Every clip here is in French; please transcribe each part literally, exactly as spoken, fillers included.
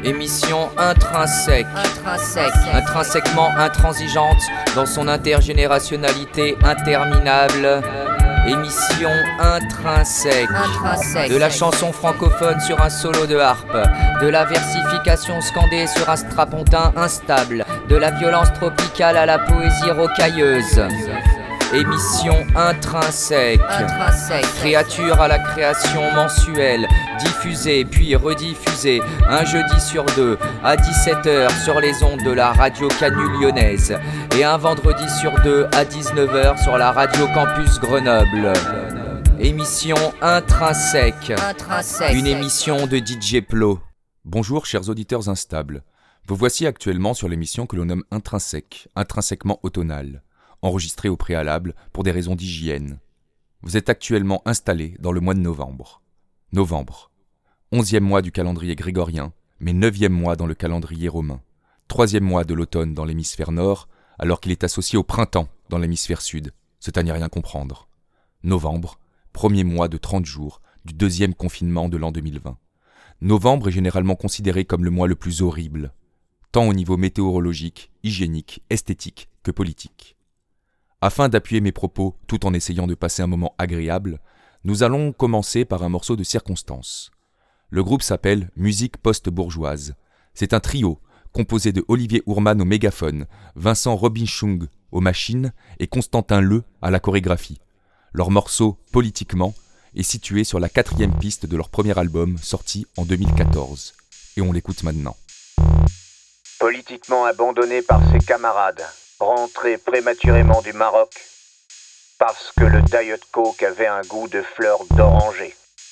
Émission intrinsèque, intrinsèque, intrinsèquement intransigeante dans son intergénérationnalité interminable. Émission intrinsèque, intrinsèque, de la chanson francophone sur un solo de harpe, de la versification scandée sur un strapontin instable, de la violence tropicale à la poésie rocailleuse. Émission intrinsèque, intrinsèque, créature à la création mensuelle, diffusée puis rediffusée un jeudi sur deux à dix-sept heures sur les ondes de la radio Canu lyonnaise et un vendredi sur deux à dix-neuf heures sur la radio Campus Grenoble. Émission intrinsèque, intrinsèque, une émission de D J Plo. Bonjour chers auditeurs instables, vous voici actuellement sur l'émission que l'on nomme intrinsèque, intrinsèquement automnale, enregistrée au préalable pour des raisons d'hygiène. Vous êtes actuellement installés dans le mois de novembre. Novembre, onzième mois du calendrier grégorien, mais neuvième mois dans le calendrier romain. Troisième mois de l'automne dans l'hémisphère nord, alors qu'il est associé au printemps dans l'hémisphère sud. C'est à n'y rien comprendre. Novembre, premier mois de trente jours du deuxième confinement de l'an deux mille vingt. Novembre est généralement considéré comme le mois le plus horrible, tant au niveau météorologique, hygiénique, esthétique que politique. Afin d'appuyer mes propos tout en essayant de passer un moment agréable, nous allons commencer par un morceau de circonstance. Le groupe s'appelle Musique Post-Bourgeoise. C'est un trio composé de Olivier Ourman au mégaphone, Vincent Robinchung aux machines et Constantin Le à la chorégraphie. Leur morceau « Politiquement » est situé sur la quatrième piste de leur premier album sorti en deux mille quatorze. Et on l'écoute maintenant. Politiquement abandonné par ses camarades, rentré prématurément du Maroc, parce que le Diet Coke avait un goût de fleurs d'oranger.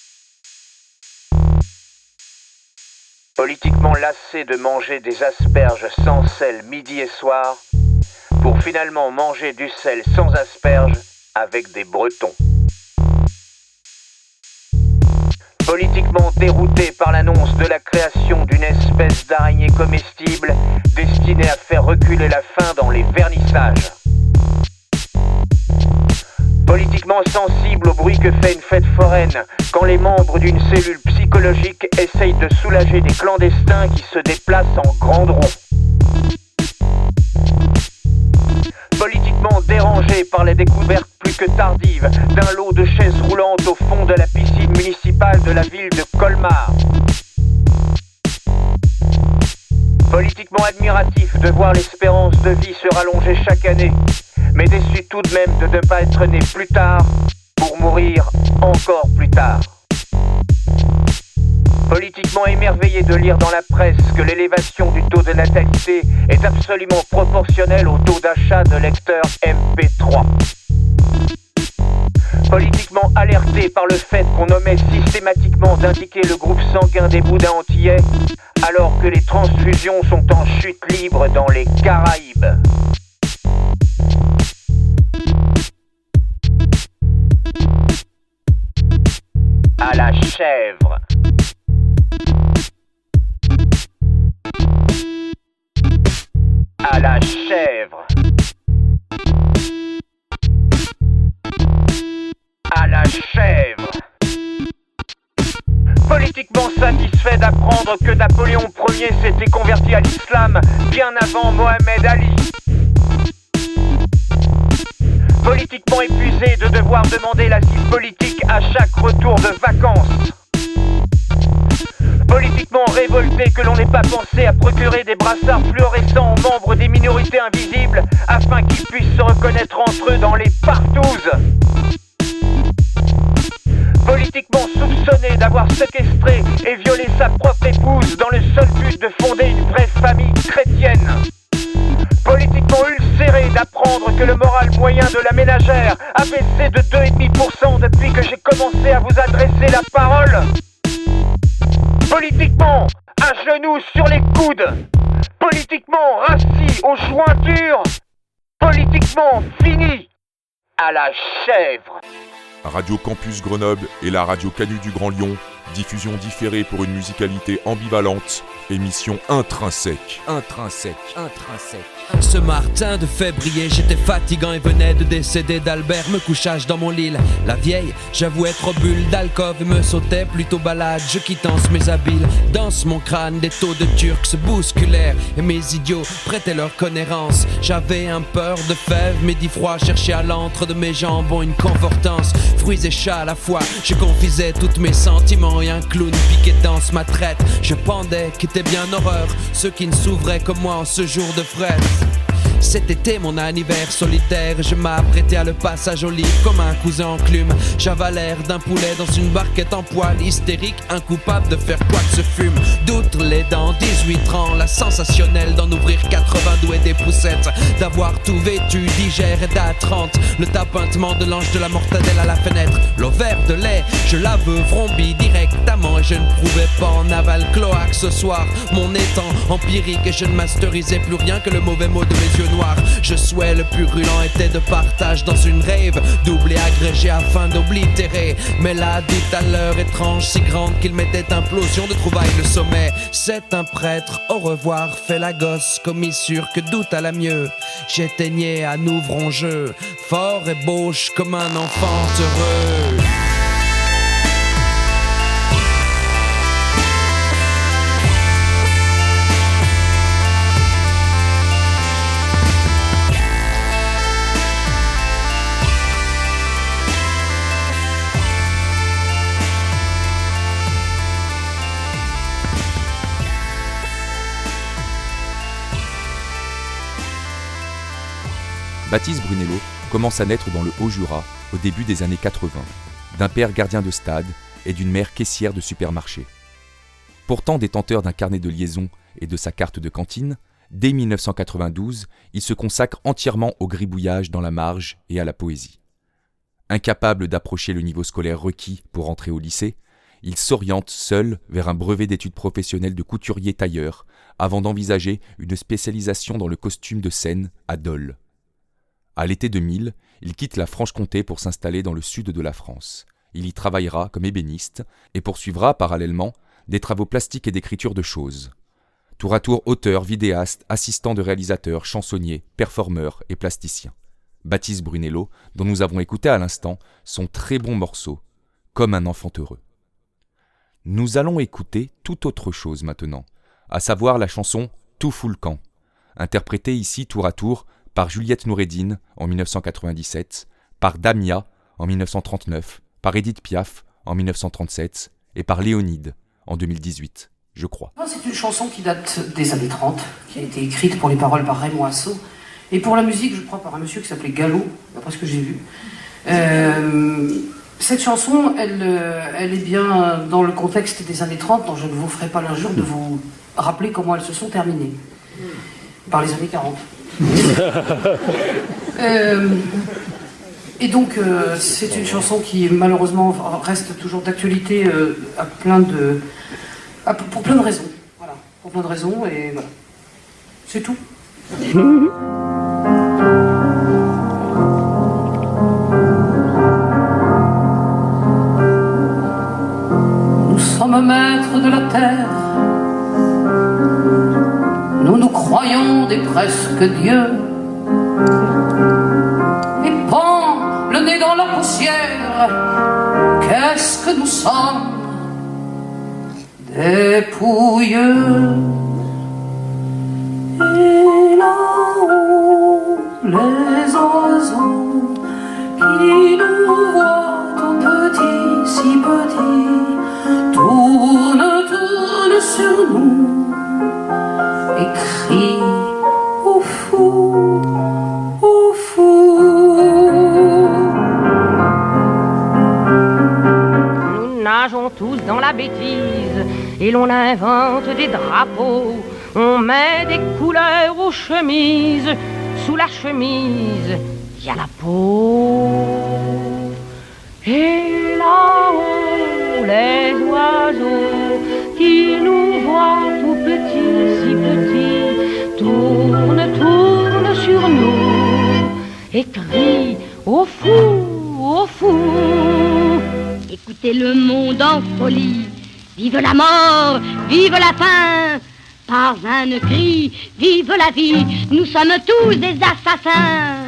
Politiquement lassé de manger des asperges sans sel midi et soir, pour finalement manger du sel sans asperges avec des Bretons. Politiquement dérouté par l'annonce de la création d'une espèce d'araignée comestible destinée à faire reculer la faim dans les vernissages. Politiquement sensible au bruit que fait une fête foraine quand les membres d'une cellule psychologique essayent de soulager des clandestins qui se déplacent en grande roue. Politiquement dérangé par les découvertes plus que tardives d'un lot de chaises roulantes au fond de la piscine municipale de la ville de Colmar. Politiquement admiratif de voir l'espérance de vie se rallonger chaque année, mais déçu tout de même de ne pas être né plus tard pour mourir encore plus tard. Politiquement émerveillé de lire dans la presse que l'élévation du taux de natalité est absolument proportionnelle au taux d'achat de lecteurs M P trois. Politiquement alerté par le fait qu'on omet systématiquement d'indiquer le groupe sanguin des boudins antillais, alors que les transfusions sont en chute libre dans les Caraïbes. À la chèvre. À la chèvre. À la chèvre. Politiquement satisfait d'apprendre que Napoléon Ier s'était converti à l'islam bien avant Mohamed Ali. Politiquement épuisé de devoir demander l'asile politique à chaque retour de vacances. Politiquement révolté que l'on n'ait pas pensé à procurer des brassards fluorescents aux membres des minorités invisibles afin qu'ils puissent se reconnaître entre eux dans les partouzes. Politiquement soupçonné d'avoir séquestré et violé sa propre épouse dans le seul but de fonder une vraie famille chrétienne. Politiquement ulcéré d'apprendre que le moral moyen de la ménagère a baissé de deux virgule cinq pour cent depuis que j'ai commencé à vous adresser la parole. Politiquement, à genoux sur les coudes. Politiquement rassis aux jointures. Politiquement fini à la chèvre. Radio Campus Grenoble et la radio Canu du Grand Lyon, diffusion différée pour une musicalité ambivalente, émission intrinsèque. Intrinsèque, intrinsèque. Ce matin de février, j'étais fatigant et venais de décéder d'Albert. Me couchage dans mon lit, la vieille, j'avoue être aux bulles d'alcôve et me sautais plutôt balade. Je quittance mes habiles, danse mon crâne, des taux de turcs se bousculèrent et mes idiots prêtaient leur connérance. J'avais un peur de fève, mais dix froid cherchais à l'antre de mes jambons une confortance. Fruits et chats à la fois, je confisais tous mes sentiments et un clown piqué danse ma traite. Je pendais, qu'était bien horreur, ceux qui ne s'ouvraient comme moi en ce jour de frette. Cet été mon anniversaire solitaire, je m'apprêtais à le passage au lit comme un cousin enclume. J'avalère d'un poulet dans une barquette en poil, hystérique, incoupable de faire quoi que ce fume. D'outre les dents, dix-huit ans, la sensationnelle d'en ouvrir quatre-vingt-deux et des poussettes, d'avoir tout vêtu, digère et d'à trente, le tapintement de l'ange de la mortadelle à la fenêtre. L'ovaire de lait, je la veux vrombie directement et je ne prouvais pas en aval cloaque ce soir. Mon étang empirique et je ne masterisais plus rien que le mauvais mot de mes yeux noirs. Je souhait le purulent était de partage dans une rave, double et agrégé afin d'oblitérer. Mais la doute à l'heure étrange si grande qu'il mettait implosion de trouvailles le sommet. C'est un prêtre, au revoir, fait la gosse, commissure que doute à la mieux. J'éteignais à nouveau jeu, fort et bauche comme un enfant heureux. Baptiste Brunello commence à naître dans le Haut-Jura au début des années quatre-vingts, d'un père gardien de stade et d'une mère caissière de supermarché. Pourtant détenteur d'un carnet de liaison et de sa carte de cantine, dès mille neuf cent quatre-vingt-douze, il se consacre entièrement au gribouillage dans la marge et à la poésie. Incapable d'approcher le niveau scolaire requis pour entrer au lycée, il s'oriente seul vers un brevet d'études professionnelles de couturier-tailleur avant d'envisager une spécialisation dans le costume de scène à Dole. À l'été deux mille, il quitte la Franche-Comté pour s'installer dans le sud de la France. Il y travaillera comme ébéniste et poursuivra parallèlement des travaux plastiques et d'écriture de choses. Tour à tour auteur, vidéaste, assistant de réalisateur, chansonnier, performeur et plasticien. Baptiste Brunello, dont nous avons écouté à l'instant son très bon morceau, Comme un enfant heureux. Nous allons écouter tout autre chose maintenant, à savoir la chanson Tout fout le camp, interprétée ici tour à tour par Juliette Noureddine en mille neuf cent quatre-vingt-dix-sept, par Damia en mille neuf cent trente-neuf, par Edith Piaf en mille neuf cent trente-sept et par Léonide en deux mille dix-huit, je crois. C'est une chanson qui date des années trente, qui a été écrite pour les paroles par Raymond Assot, et pour la musique, je crois, par un monsieur qui s'appelait Gallo, d'après ce que j'ai vu. Euh, cette chanson, elle, elle est bien dans le contexte des années trente, dont je ne vous ferai pas l'injure de vous rappeler comment elles se sont terminées, par les années quarante. euh, et donc euh, c'est une chanson qui malheureusement reste toujours d'actualité euh, à plein de, à, pour plein de raisons. Voilà, pour plein de raisons et voilà. C'est tout. Nous sommes maîtres de la terre. Nous nous croyons des presque dieux. Et pend le nez dans la poussière. Qu'est-ce que nous sommes? Des pouilleux. Et là-haut, les oiseaux qui nous voient tout petits, si petits, tournent, tournent sur nous. Et crie au fou, au fou. Nous nageons tous dans la bêtise et l'on invente des drapeaux. On met des couleurs aux chemises, sous la chemise, il y a la peau. Et là-haut, les oiseaux qui nous voient tout petits, si petits, tournent, tournent sur nous et crient au fou, au fou. Écoutez le monde en folie, vive la mort, vive la faim, par un cri, vive la vie, nous sommes tous des assassins.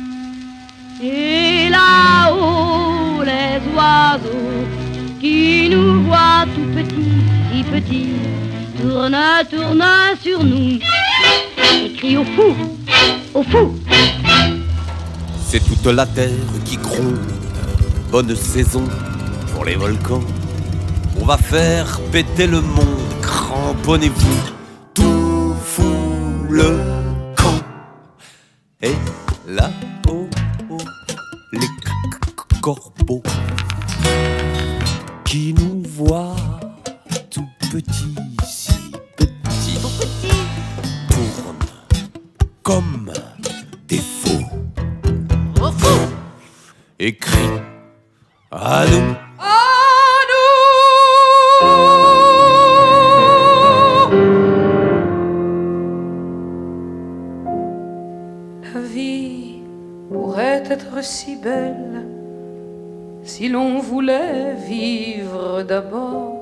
Et là-haut, les oiseaux qui nous voient tout petits, si petits, tournent, tournent sur nous et crient au fou, au fou. C'est toute la terre qui gronde, bonne saison pour les volcans. On va faire péter le monde, cramponnez-vous, tout fout le camp. Et là-haut, les c- c- corbeaux qui nous voient tout petits, si petits, tournent comme des fous et crient à nous. La vie pourrait être si belle si l'on voulait vivre d'abord.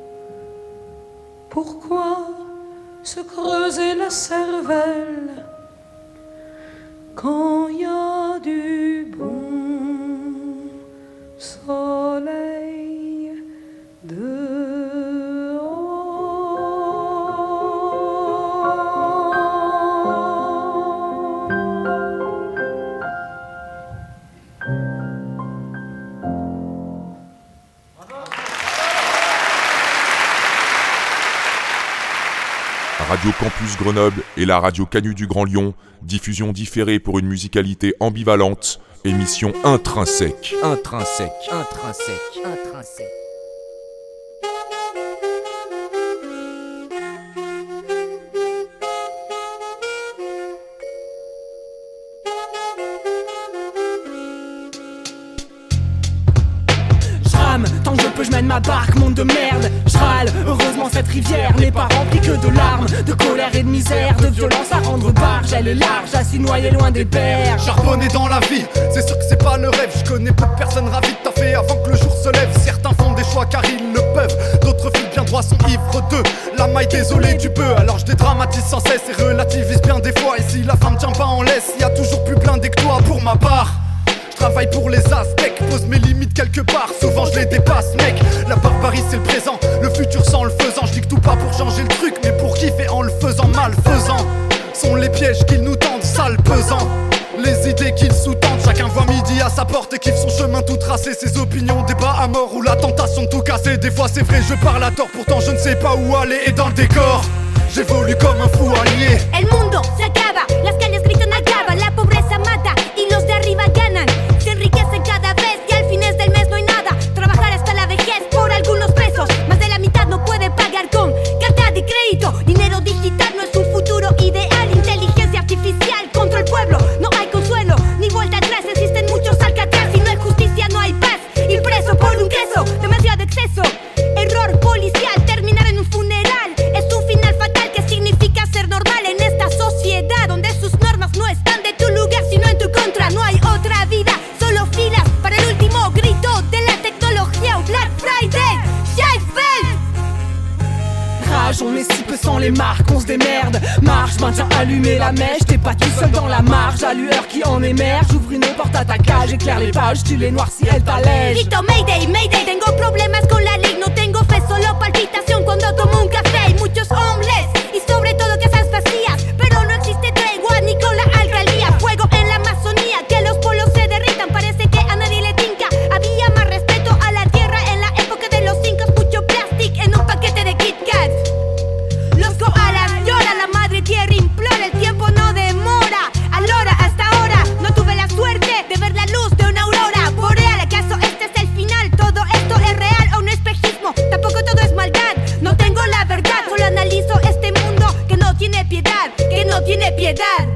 Pourquoi se creuser la cervelle quand il y a du bon soleil dehors? Radio Campus Grenoble et la radio Canu du Grand Lyon, diffusion différée pour une musicalité ambivalente, émission intrinsèque. Intrinsèque, intrinsèque, intrinsèque. Tant que je peux, je mène ma barque, monde de merde. Je râle, heureusement cette rivière n'est pas remplie que de larmes, de colère et de misère, de violence à rendre barge. Elle est large, assis noyée loin des berges. Charbonner dans la vie, c'est sûr que c'est pas le rêve. Je connais peu de personnes ravies de taffer avant que le jour se lève. Certains font des choix car ils le peuvent, d'autres filent bien droit, sont ivres d'eux. La maille désolée du peu, alors je dédramatise sans cesse et relativise bien des fois. Et si la femme tient pas en laisse, y a toujours plus blindé que toi pour ma part. Je travaille pour les Aztèques, pose mes limites quelque part, souvent je les dépasse mec. La barbarie c'est le présent, le futur sans le faisant. Je dis que tout pas pour changer le truc, mais pour kiffer en le faisant mal faisant. Sont les pièges qu'ils nous tendent, sales pesant. Les idées qu'ils sous-tendent, chacun voit midi à sa porte et kiffe son chemin tout tracé. Ses opinions, débat à mort ou la tentation de tout casser. Des fois c'est vrai, je parle à tort, pourtant je ne sais pas où aller. Et dans le décor, j'évolue comme un fou allié. El mundo se acaba, las calles gritan acaba, la pobreza mata y los de arriba ganan. Se enriquecen cada vez y al fines del mes no hay nada. Trabajar hasta la vejez por algunos pesos, más de la mitad no puede pagar con carta de crédito. Dinero digital no es un futuro ideal, inteligencia artificial contra el pueblo. No hay consuelo ni vuelta atrás, existen muchos alcatraz. Si no hay justicia no hay paz, ir preso por un queso, demasiado exceso. Error policial, terminar en un funeral es un final fatal que significa ser normal en esta sociedad donde sus normas no están de tu lugar sino en tu contra. No hay otra vida, solo filas para el último grito de la tecnología. Black Friday, Scheifeld. Rage, on est si peu sans les marques, on se démerde. Marche, maintiens allumé la mèche, t'es pas tout seul dans la marge. À lueur qui en émerge, ouvre une porte à ta cage, éclaire les pages, tu les noirs si elle t'allège. Grito Mayday, Mayday, tengo problemas con la ley, no tengo fe, solo palpitación cuando tomo un café. Hay muchos hombres y sobre todo casas vacías, pero no existe tregua ni con la alcaldía. Fuego en la Amazonía, que los polos se derritan, parece que a nadie le tinca. Había más respeto a la tierra en la época de los incas, mucho plástico en un paquete de Kit Kat. Los koalas lloran, la madre tierra implora, el tiempo no demora. Alora, hasta ahora no tuve la suerte de ver la luz de una aurora boreal. ¿Acaso este es el final? ¿Todo esto es real o un espejismo? Tampoco todo es maldad, no tengo la verdad, solo analizo este mundo que no tiene piedad, que no tiene piedad.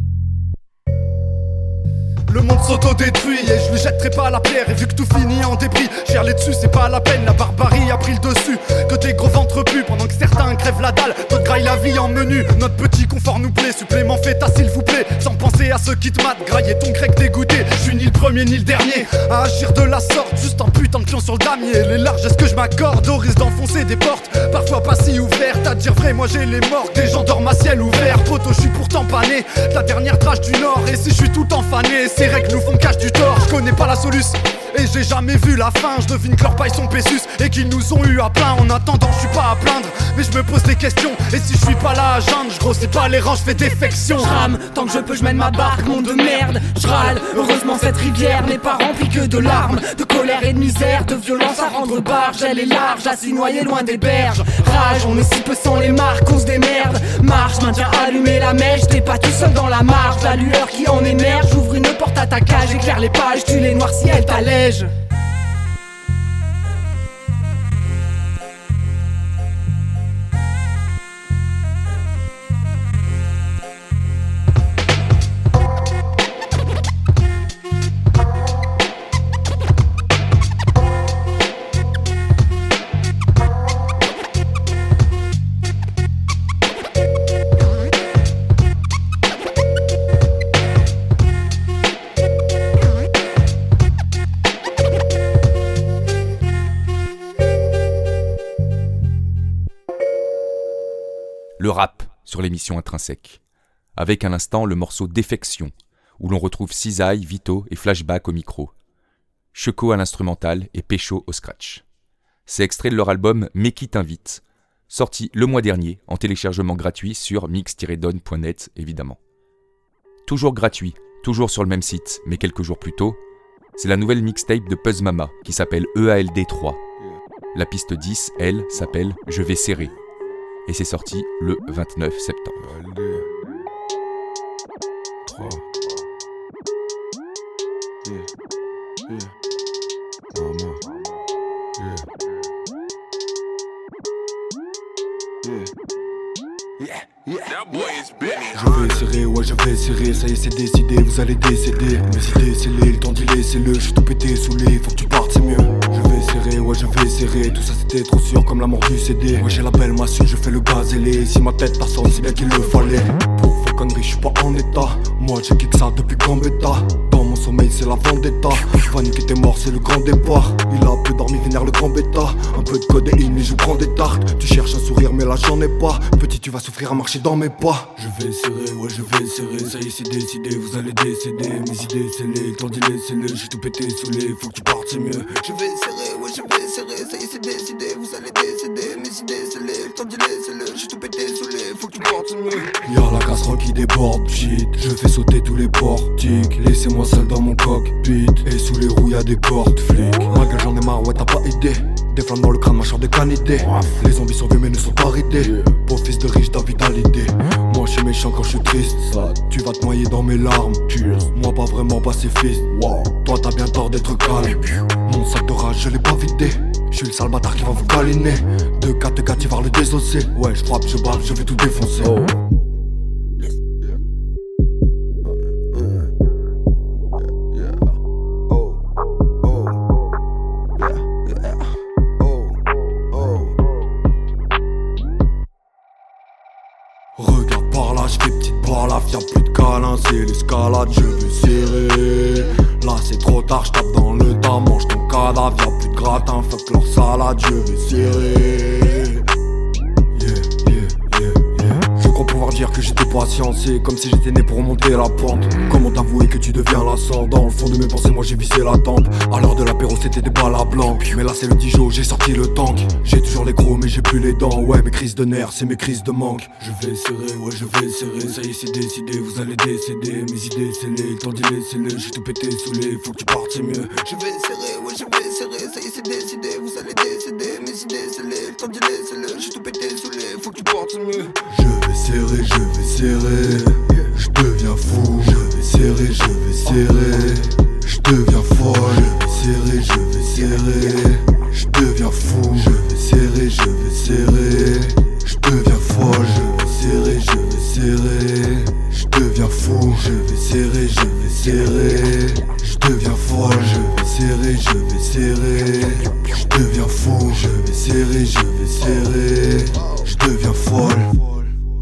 Le monde s'auto-détruit et je lui jetterai pas la pierre. Et vu que tout finit en débris, gerler dessus c'est pas la peine. La barbarie a pris le dessus, que des gros ventres puent pendant que certains crèvent la dalle, d'autres graillent la la vie en menu. Notre petit confort nous plaît, supplément feta s'il vous plaît. Sans penser à ceux qui te matent, grailler ton grec dégoûté. Je suis ni le premier ni le dernier à agir de la sorte, juste un putain de pion sur le damier. Les larges, est-ce que je m'accorde au risque d'enfoncer des portes parfois pas si ouvertes? À dire vrai, moi j'ai les morts, des gens dorment à ciel ouvert. Poto, je suis pourtant pané, la dernière drage du Nord. Et si je suis tout enfané, ces règles nous font cache du tort. Je connais pas la soluce et j'ai jamais vu la fin. Je devine que leurs pailles sont pésus et qu'ils nous ont eu à plein. En attendant, je suis pas à plaindre, mais je me pose des questions. Et si je suis pas là à geindre, je grossis pas les rangs, je fais défection. Je rame, tant que je peux je mène ma barque, monde de merde. Je râle, heureusement cette rivière n'est pas remplie que de larmes, de colère et de misère, de violence à rendre barge. Elle est large, à s'y noyer loin des berges. Rage, on est si peu sans les marques, on se démerde. Marche, maintiens allumer la mèche, t'es pas tout seul dans la marge. La lueur qui en émerge, j'ouvre une porte à ta cage, éclaire les pages, tu les noircis, elle t'allège. Le rap sur l'émission Intrinsèque, avec à l'instant le morceau Défection, où l'on retrouve Cisaille, Vito et Flashback au micro, Checo à l'instrumental et Pécho au scratch. C'est extrait de leur album Mais qui t'invite, sorti le mois dernier en téléchargement gratuit sur mix tiret don point net évidemment. Toujours gratuit, toujours sur le même site, mais quelques jours plus tôt, c'est la nouvelle mixtape de Puzz Mama qui s'appelle E A L D trois. La piste dix, elle, s'appelle Je vais serrer. Et c'est sorti le vingt-neuf septembre. trois. Yeah. Yeah. Mama. Yeah. Yeah. Yeah. That boy is big. Je vais serrer, ouais je vais serrer, ça y est c'est décidé, vous allez décéder. Mes idées scellées, le temps d'y laisser le, je suis tout pété saoulé, faut que tu partes c'est mieux. Je vais serrer, ouais je vais serrer, tout ça c'était trop sûr comme la mort du C D. Ouais j'ai la belle massue, je fais le gazélé, si ma tête t'assemble c'est bien qu'il le fallait. Pour vos conneries je suis pas en état, moi j'ai kick ça depuis Gambetta. Dans mon sommeil c'est la vendetta, Panique était mort c'est le grand départ. Il a peu dormi vénère le grand bêta, un peu de codéine et je prends des tartes. Tu cherches un sourire mais là j'en ai pas, petit tu vas souffrir à marcher dans mes pas. Je vais serrer, ouais je vais serrer, ça y est c'est décidé, vous allez décéder. Mes idées scellées, le temps d'y laisser le, j'ai tout pété saoulé, faut que tu partes c'est mieux. Je vais serrer, ouais je vais serrer, ça y est c'est décidé, vous allez décéder. Mes idées scellées, le temps d'y laisser le, j'ai tout pété saoulé, faut que tu partes c'est mieux. Y'a la casserole qui déborde, shit, je fais sauter tous les portiques. Laissez-moi seul dans mon cockpit, et sous les roues y'a des cordes flics. Ma gueule j'en ai marre, ouais t'as pas idée. Des flammes dans le crâne, ma chambre de canidé. Les zombies sont vieux mais ne sont pas ridés. Beau fils de riche, David Hallyday. Moi je suis méchant quand je suis triste. Tu vas te noyer dans mes larmes. Moi pas vraiment pacifiste. Toi t'as bien tort d'être calme. Mon sac de rage je l'ai pas vidé. Je suis le sale bâtard qui va vous câliner. De quatre quatre il va le désosser. Ouais je frappe, je bave, je vais tout défoncer. Oh. Regarde par là, j'fais petite balafre, y'a plus de câlin, c'est l'escalade, je vais serrer. Là c'est trop tard, j'tape dans le tas, mange ton cadavre, y'a plus de gratin, fuck leur salade, je vais serrer. Yeah, yeah, yeah, yeah. Je crois pouvoir dire que j'étais patient, c'est comme si j'étais né pour remonter la pente. Comment t'avouer que tu deviens l'ascendant? Au fond de mes pensées, moi j'ai visé la tempe. À l'heure de l'apéro, c'était des balles à blanc. Mais là c'est le Dijon, j'ai sorti le tank. J'ai toujours les crocs, mais j'ai plus les dents. Ouais, mes crises de nerfs, c'est mes crises de manque. Je vais serrer, ouais, je vais serrer. Ça y est, c'est décidé, vous allez décéder. Mes idées scellées, le temps d'y laisser le. J'ai tout pété saoulé, faut que tu partes, c'est mieux. Je vais serrer, ouais, je vais serrer. Ça y est, c'est décidé, vous allez décéder. Mes idées scellées, le temps d'y laisser le. J'ai tout pété saoulé, faut que tu partes, c'est mieux. Je vais serrer, je vais serrer. Je deviens fou, je vais serrer, je vais serrer. Je deviens folle, je vais serrer, je vais serrer. Je deviens fou, je vais serrer, je vais serrer. Je deviens folle, je vais serrer, je vais serrer. Je deviens fou, je vais serrer, je vais serrer. Je deviens folle, je vais serrer, je vais serrer. Je deviens fou, je vais serrer, je vais serrer. Je deviens folle.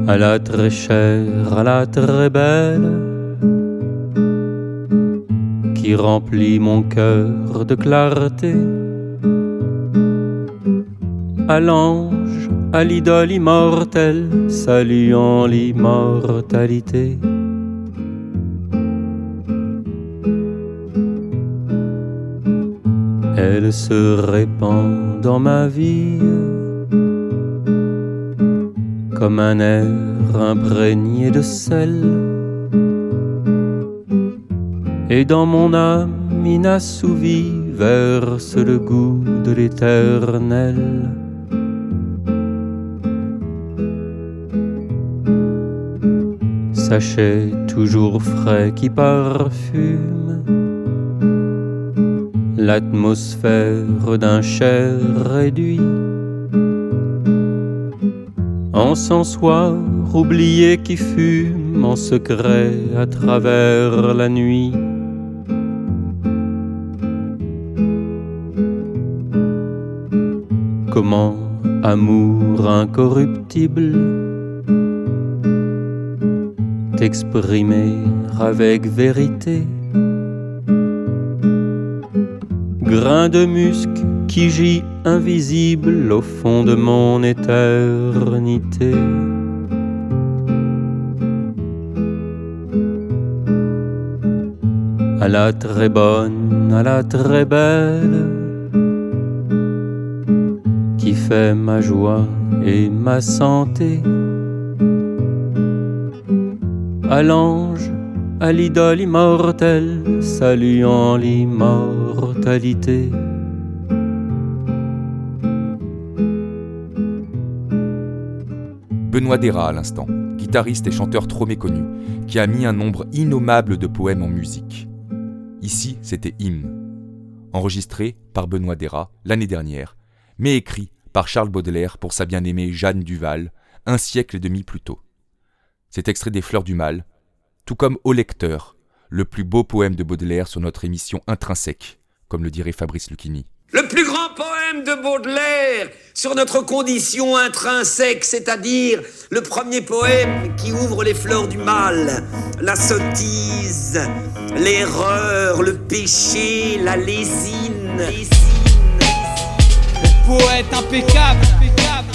à la très chère, à la très belle, qui remplit mon cœur de clarté, à l'ange, à l'idole immortelle, saluant l'immortalité. Elle se répand dans ma vie comme un air imprégné de sel, et dans mon âme inassouvie verse le goût de l'éternel. Sachet toujours frais qui parfume l'atmosphère d'un cher réduit, encensoir oublié qui fume en secret à travers la nuit. Comment, amour incorruptible, t'exprimer avec vérité? Grain de musc qui gît invisible au fond de mon éternité. À la très bonne, à la très belle, qui fait ma joie et ma santé. À l'ange, à l'idole immortelle, saluant l'immortalité. Benoît Dayra à l'instant, guitariste et chanteur trop méconnu, qui a mis un nombre innommable de poèmes en musique. Ici, c'était Hymne, enregistré par Benoît Dayra l'année dernière, mais écrit par Charles Baudelaire pour sa bien-aimée Jeanne Duval, un siècle et demi plus tôt. C'est extrait des Fleurs du Mal, tout comme Au lecteur, le plus beau poème de Baudelaire sur notre émission Intrinsèque, comme le dirait Fabrice Lucchini. Le plus grand poème de Baudelaire sur notre condition intrinsèque, c'est-à-dire le premier poème qui ouvre les fleurs du mal, la sottise, l'erreur, le péché, la lésine. Poète impeccable, impeccable.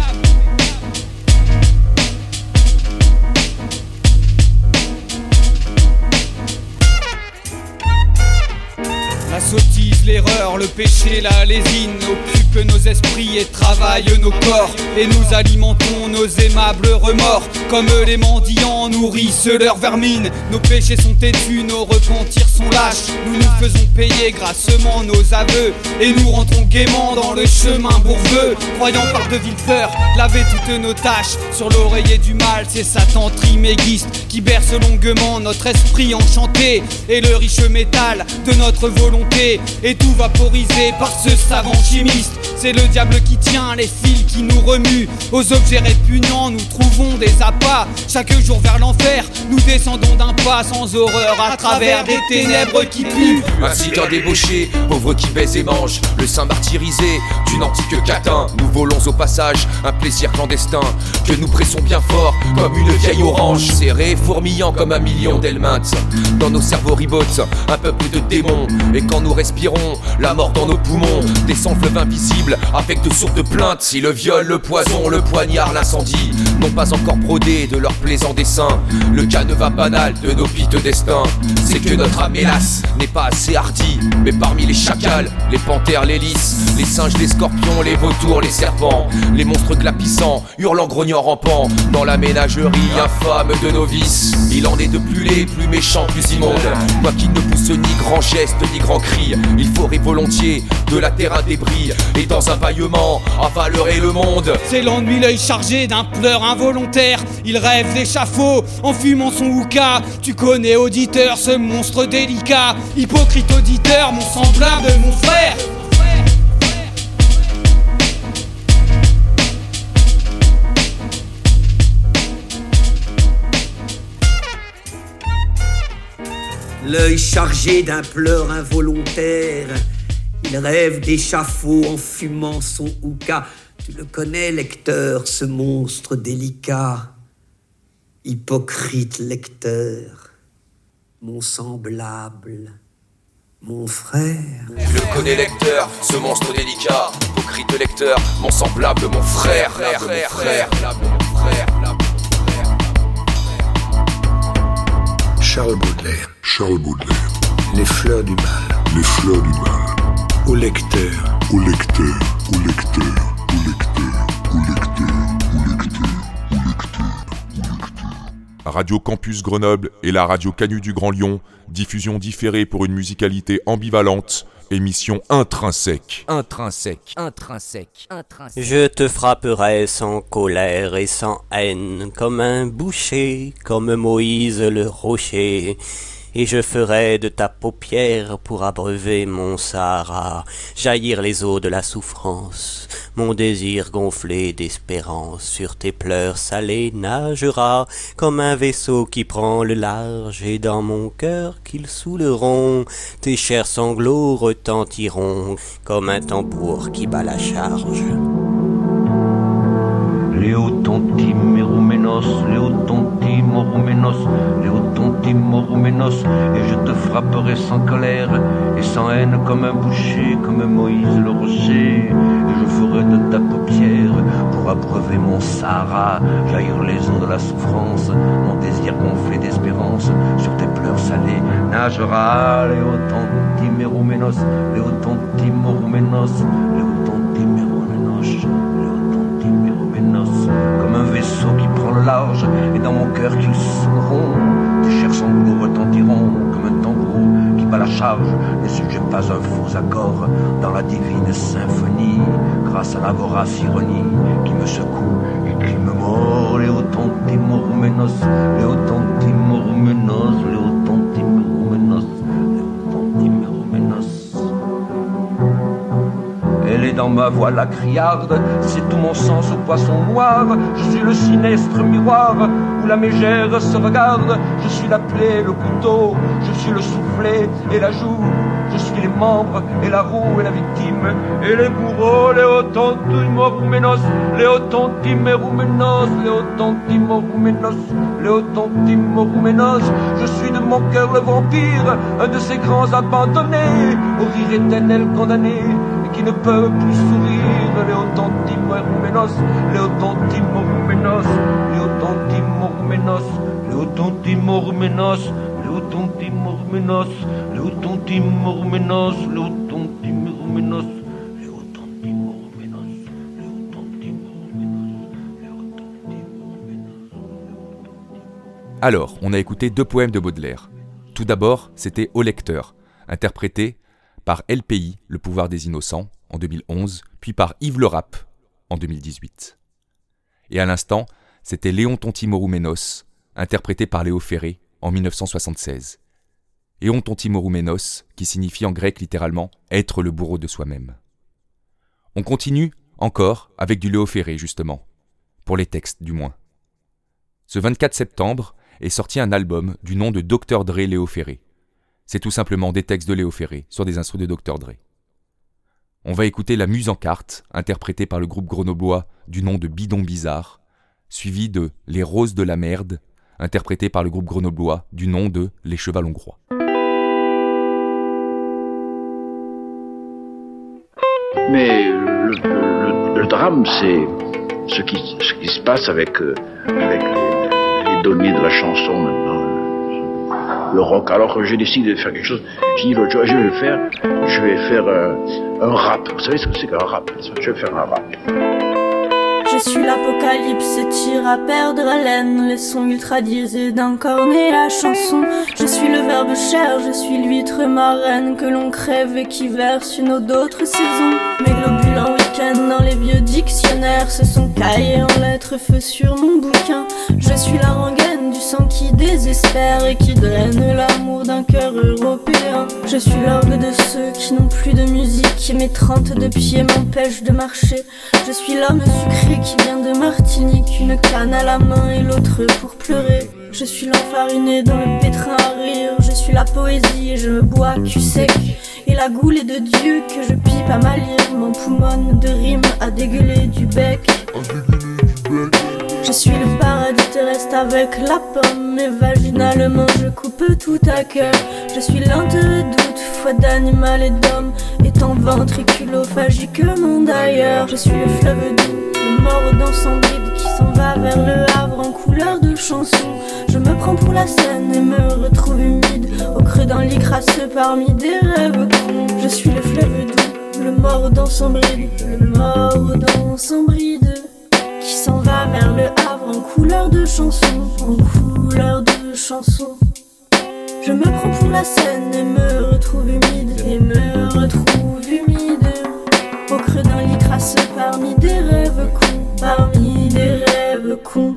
La sottise, l'erreur, le péché, la lésine occupent nos esprits et travaillent nos corps. Et nous alimentons nos aimables remords. Comme les mendiants nourrissent leur vermine. Nos péchés sont têtus, nos repentirs sont lâches. Nous nous faisons payer grassement nos aveux. Et nous rentrons gaiement dans le chemin bourbeux, croyant par de viles peurs laver toutes nos tâches. Sur l'oreiller du mal, c'est Satan trimégiste qui berce longuement notre esprit enchanté. Et le riche métal de notre volonté est tout vaporisé par ce savant chimiste. C'est le diable qui tient les fils qui nous remuent. Aux objets répugnants nous trouvons des appâts. Chaque jour vers l'enfer nous descendons d'un pas sans horreur à travers des ténèbres qui puent. Ainsi qu'un débauché, pauvre qui baise et mange, le saint martyrisé d'une antique catin. Nous volons au passage un plaisir clandestin que nous pressons bien fort comme une vieille orange. Serré, fourmillant comme un million d'helminthes. Dans nos cerveaux ribotent un peuple de démons. Et quand nous respirons, la mort dans nos poumons descend fleuve invisible avec de sourdes plaintes. Si le viol, le poison, le poignard, l'incendie n'ont pas encore brodé de leurs plaisants dessins le canevas banal de nos piteux destins, c'est que notre âme hélas n'est pas assez hardie. Mais parmi les chacals, les panthères, les lys, les singes, les scorpions, les vautours, les serpents, les monstres glapissants, hurlant, grognant, rampant dans la ménagerie infâme de nos vices, il en est de plus laid, plus méchant, plus immonde. Quoi qu'il ne pousse ni grand geste ni grand cri, il faudrait volontiers de la terre un débris et dans un bâillement avalerait le monde. C'est l'ennui, l'œil chargé d'un pleur involontaire. Il rêve d'échafaud en fumant son hookah. Tu connais, auditeur, ce monstre délicat. Hypocrite auditeur, mon semblable, mon frère. L'œil chargé d'un pleur involontaire, il rêve d'échafaud en fumant son hookah. Tu le connais, lecteur, ce monstre délicat. hypocrite lecteur, mon semblable, mon frère. Tu le connais, lecteur, ce monstre délicat, hypocrite lecteur, mon semblable, mon frère, frère, frère, frère, frère. Charles Baudelaire. Charles Baudelaire. Les fleurs du mal. Les fleurs du mal. Au lecteur. Au lecteur. Au lecteur. Au lecteur. Au lecteur. Au lecteur. Au lecteur. Radio Campus Grenoble et la radio Canu du Grand Lyon, diffusion différée pour une musicalité ambivalente, émission intrinsèque. Intrinsèque, intrinsèque, intrinsèque. Je te frapperai sans colère et sans haine, comme un boucher, comme Moïse le rocher. Et je ferai de ta paupière pour abreuver mon Sahara, jaillir les eaux de la souffrance. Mon désir gonflé d'espérance sur tes pleurs salés nagera comme un vaisseau qui prend le large, et dans mon cœur qu'ils saouleront, tes chers sanglots retentiront comme un tambour qui bat la charge. Léotonti Mérouménos, Léotonti Morouménos, Léotonti Morouménos, et je te frapperai sans colère et sans haine comme un boucher, comme Moïse le rocher, et je ferai de ta paupière pour abreuver mon Sahara, jaillir les eaux de la souffrance, mon désir gonflé d'espérance, sur tes pleurs salés nagera. Léotonti Mérouménos, Léotonti Morouménos, Léotonti Mérouménos, comme un vaisseau qui prend le large, et dans mon cœur qu'ils sonneront, tes chers sanglots retentiront comme un tambour qui bat la charge. Ne suis-je pas un faux accord dans la divine symphonie, grâce à la vorace ironie qui me secoue et qui me mord. Léotonti Morouménos, Léotonti Morouménos, Léotonti Morouménos, Léotonti Morouménos. Elle est dans ma voix la criarde, c'est tout mon sens au poisson noir. Je suis le sinistre miroir où la mégère se regarde. Je suis la plaie, le couteau, je suis le soufflet et la joue. Je suis les membres et la roue et la victime et les bourreaux. Léotonti Morouménos, Léotonti Mérouménos, Léotonti Morouménos, Léotonti Morouménos. Je suis de mon cœur le vampire, un de ces grands abandonnés, au rire éternel condamné, qui ne peuvent plus sourire. Léotonti Morouménos, Léotonti Morouménos, Léotonti Morouménos, Léotonti Morouménos, Léotonti Morouménos, Léotonti Morouménos, Léotonti Morouménos, Léotonti Morouménos, Léotonti Morouménos. Alors, on a écouté deux poèmes de Baudelaire. Tout d'abord, c'était Au lecteur, interprété par L P I, Le pouvoir des innocents, en deux mille onze, puis par Yves Le Rap, en deux mille dix-huit. Et à l'instant, c'était Léon-Tonti Morouménos, interprété par Léo Ferré, en dix-neuf cent soixante-seize. Léon-Tonti Morouménos, qui signifie en grec littéralement « être le bourreau de soi-même ». On continue encore avec du Léo Ferré, justement, pour les textes du moins. Ce vingt-quatre septembre est sorti un album du nom de docteur Dre Léo Ferré. C'est tout simplement des textes de Léo Ferré sur des instrus de docteur Dre. On va écouter La Muse en carte, interprétée par le groupe grenoblois du nom de Bidon Bizarre, suivi de Les Roses de la Merde, interprété par le groupe grenoblois du nom de Les Chevals Hongrois. Mais le, le, le drame, c'est ce qui, ce qui se passe avec, euh, avec les, les dolmiers de la chanson maintenant. Le rock, alors que j'ai décidé de faire quelque chose, j'ai dit l'autre jour, je vais le faire, je vais faire euh, un rap. Vous savez ce que c'est qu'un rap? Je vais faire un rap. Je suis l'apocalypse, tire à perdre haleine, les sons ultra diesés d'un cornet la chanson. Je suis le verbe cher, je suis l'huître marraine que l'on crève et qui verse une eau d'autres saisons. Mes globules en week-end dans les vieux dictionnaires se sont caillés en lettres feu sur mon bouquin. Je suis la rengaine du sang qui désespère et qui draine l'amour d'un cœur européen. Je suis l'orgue de ceux qui n'ont plus de musique et mes trente-deux pieds m'empêchent de marcher. Je suis l'homme sucré qui vient de Martinique, une canne à la main et l'autre pour pleurer. Je suis l'enfariné dans le pétrin à rire. Je suis la poésie et je me bois cul sec. Et la goule est de Dieu que je pipe à ma lyre. Mon poumon de rimes à dégueuler du bec. Je suis le paradis terrestre avec la pomme, et vaginalement je coupe tout à cœur. Je suis lente de doute, foi d'animal et d'homme, étant ventriculophagiquement d'ailleurs. Je suis le fleuve doux, le mort dans son bride qui s'en va vers le Havre en couleur de chanson. Je me prends pour la Seine et me retrouve humide, au creux d'un lit crasseux parmi des rêves cons. Je suis le fleuve doux, le mort dans son bride, le mort dans son bride qui s'en va vers le Havre en couleur de chanson, en couleur de chanson. Je me prends pour la Seine et me retrouve humide, et me retrouve humide, au creux d'un lit crasseux parmi des rêves cons, parmi des rêves cons.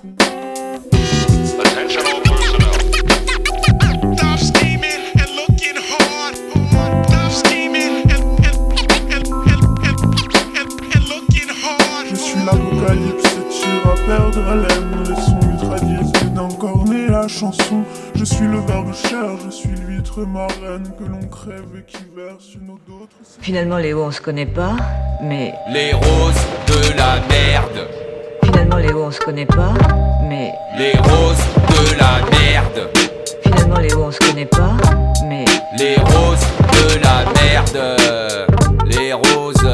Attention all personnel. Stop scheming and looking hard. Stop scheming and, and, and, and, and, and looking hard. Je suis l'apocalypse, tire à perdre haleine. Les sons ultra diésés d'encorner la chanson. Je suis le verbe cher, je suis l'huître marraine que l'on crève et qui verse une eau d'autre. Finalement, Léo, on se connaît pas, mais. Les roses de la merde. Finalement, Léo, on se connaît pas, mais. Les roses de la merde. Finalement, Léo, on se connaît pas, mais. Les roses de la merde. Les roses.